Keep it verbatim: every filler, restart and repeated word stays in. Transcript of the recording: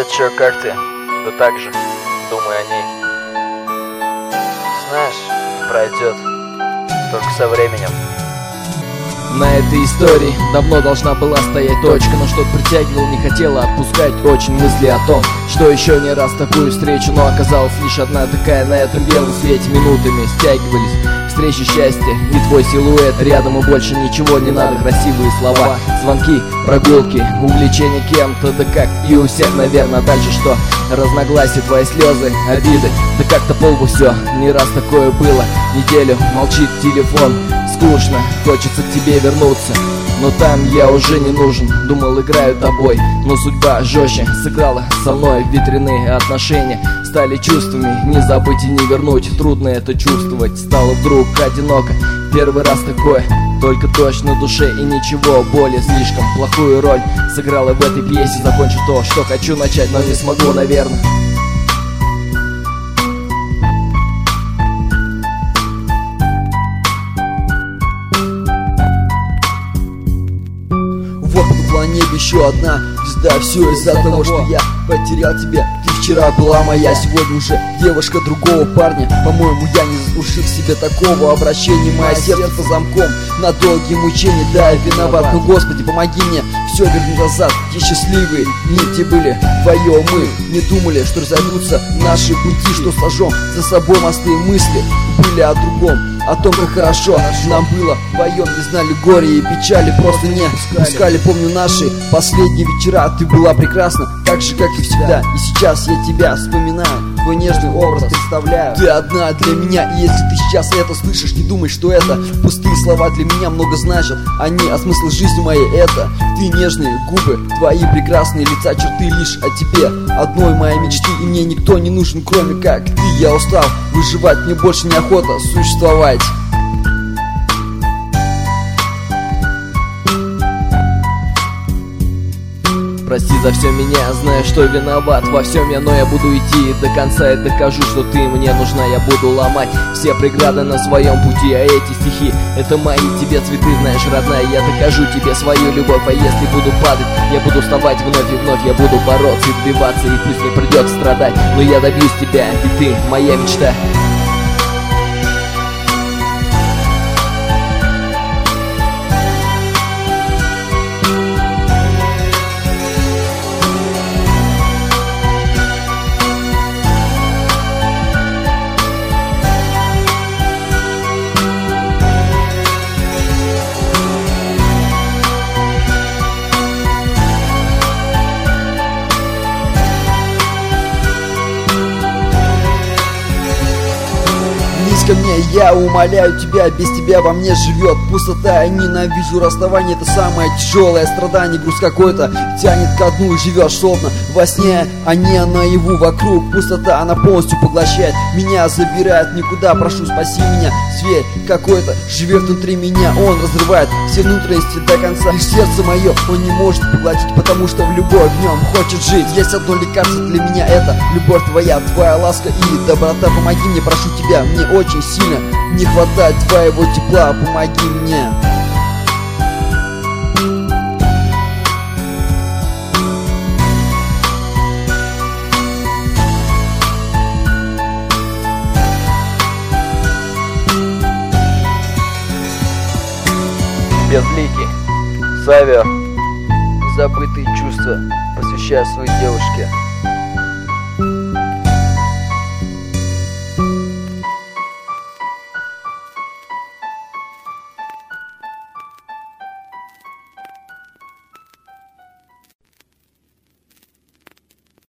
чё, как ты? Да так же, думаю о ней. Знаешь, это пройдет, только со временем. На этой истории давно должна была стоять точка, но что-то притягивал, не хотела отпускать очень мысли о том, что еще не раз такую встречу, но оказалась лишь одна такая на этом белом свете. Минутами стягивались встречи счастья и твой силуэт рядом, и больше ничего не надо, красивые слова, звонки, прогулки, увлечение кем-то, да как и у всех, наверное. Дальше что? Разногласия, твои слезы, обиды, да как-то полбу все, не раз такое было. Неделю молчит телефон, скучно, хочется к тебе вернуться, но там я уже не нужен. Думал, играю тобой, но судьба жестче сыграла со мной. Ветреные отношения стали чувствами, не забыть и не вернуть. Трудно это чувствовать, стало вдруг одиноко. Первый раз такое, только дождь на душе и ничего более. Слишком плохую роль сыграла в этой пьесе. Закончу то, что хочу начать, но не смогу, наверное. Вот на небе еще одна звезда. Все из-за того, что я потерял тебя. Ты вчера была моя, сегодня уже девушка другого парня. По-моему, я не заслужил себе такого обращения. Мое сердце по замком на долгие мучения. Да, я виноват, но Господи, помоги мне все вернуть назад. Те счастливые дни, те были вдвоем. Мы не думали, что разойдутся наши пути, что сожжем за собой мосты. Мысли были о другом, о том, как хорошо нам было вдвоем. Не знали горя и печали, просто не пускали. Помню наши последние вечера. Ты была прекрасна, так же, как и всегда. И сейчас я тебя вспоминаю, твой нежный образ представляю. Ты одна для меня, и если ты сейчас это слышишь, не думай, что это пустые слова. Для меня много значат они, а смысл жизни моей это ты, нежные губы, твои прекрасные лица, черты лишь о тебе одной моей мечты. И мне никто не нужен, кроме как ты. Я устал выживать, мне больше неохота существовать. Прости за все меня, знаю, что виноват во всем я, но я буду идти до конца и докажу, что ты мне нужна. Я буду ломать все преграды на своем пути, а эти стихи — это мои тебе цветы. Знаешь, родная, я докажу тебе свою любовь, а если буду падать, я буду вставать вновь и вновь. Я буду бороться и добиваться, и пусть мне придется страдать, но я добьюсь тебя, и ты моя мечта. Ко мне, я умоляю тебя, без тебя во мне живет пустота. Я ненавижу расставание, это самое тяжелое страдание. Груз какой-то тянет ко дну и живешь словно во сне, а не наяву. Вокруг пустота, она полностью поглощает меня, забирает никуда. Прошу, спаси меня, зверь какой-то живет внутри меня. Он разрывает все внутренности до конца. И сердце мое он не может поглотить, потому что в любовь в нем хочет жить. Есть одно лекарство для меня, это любовь твоя, твоя ласка и доброта. Помоги мне, прошу тебя, мне очень сильно не хватает твоего тепла, помоги мне. Безликий, Савио, забытые чувства посвящаю своей девушке.